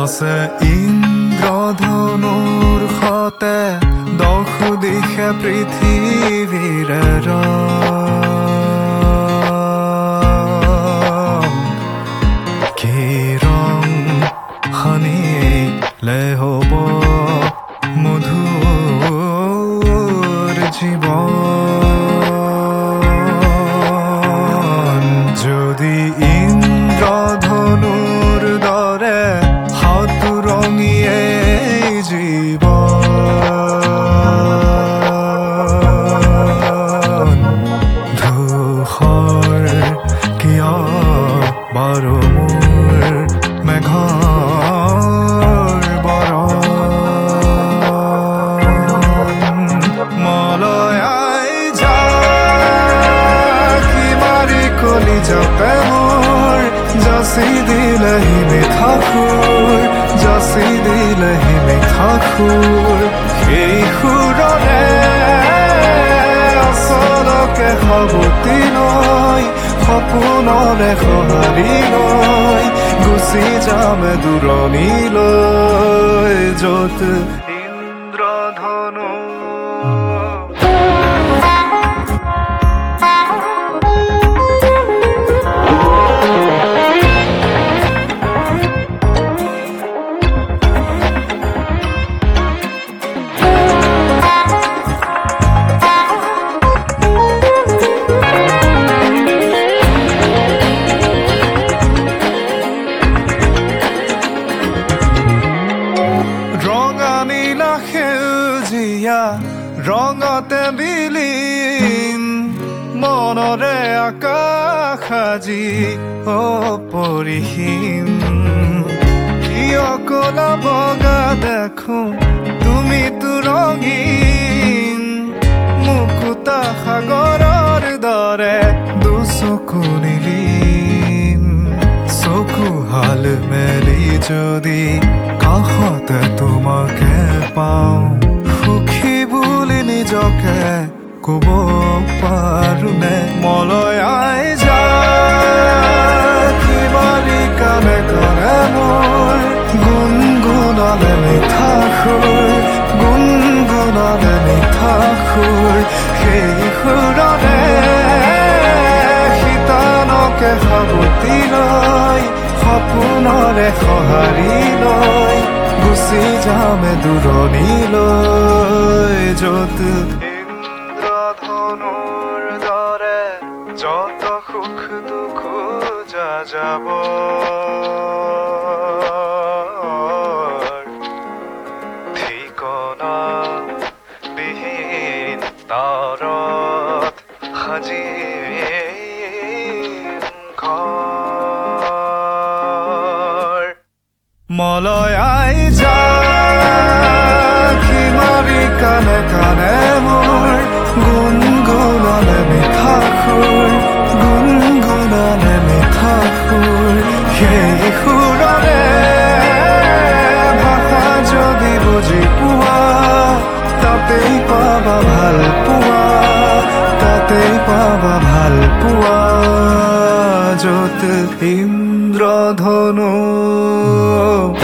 আছে ইন্দ্ৰধনুৰ সতে 10 দিশে পৃথিৱীৰ কি ৰং সানিলে হ'ব মধুৰ জীৱন যদি ইন্দ্ৰধনুৰ দৰে হাতুৰঙিয়ে জীৱন ধূসৰ কিয় বাৰু মোৰ মেঘৰ বৰণ মলয়াই কি মাৰি কলি যাপে মোৰ যাচি দিলেহি মিঠা সুৰ যাচি দিলেহি মিঠা সুৰ সেই সুৰৰে আচলকে সাৱতি লৈ সপোনৰে সঁহাৰি লৈ গুচি যামে দূৰণিলৈ য'ত ইন্দ্ৰধনু সেউজীয়া ৰঙতে বিলীন মনৰে আকাশ আজি অপৰিসীম কিয় কলা বগা দেখো তুমিতো ৰঙীন মুকুতা সাগৰৰ দৰে দুচকু নীলিম চকু হাল মেলি যদি কাষতে তোমাকে পাওঁ সুখী বুলি নিজকে ক'ব পাৰোনে মলয়াই কি মাৰি কানে কানে মোৰ গুণগুণালে মিঠা সুৰ গুণগুণালে মিঠা সুৰ সেই সুৰৰে শীতানকে সাৱতি লৈ সপোনৰে সঁহাৰি লৈ গুচি যামে দূৰণিলৈ য'ত ইন্দ্ৰধনুৰ দৰে যত সুখ দুখ যাব ঠিকনা বিহীন তাৰত সাজি মলয়াই কি মাৰি কানে কানে মোৰ গুণগুণালে মিঠা সুৰ গুণগুণালে মিঠা সুৰ সেই সুৰৰে ভাষা যদি বুজি পোৱা তাতেই পাবা ভাল পোৱা তাতেই পাবা ভাল পোৱা য'ত ইন্দ্ৰধনু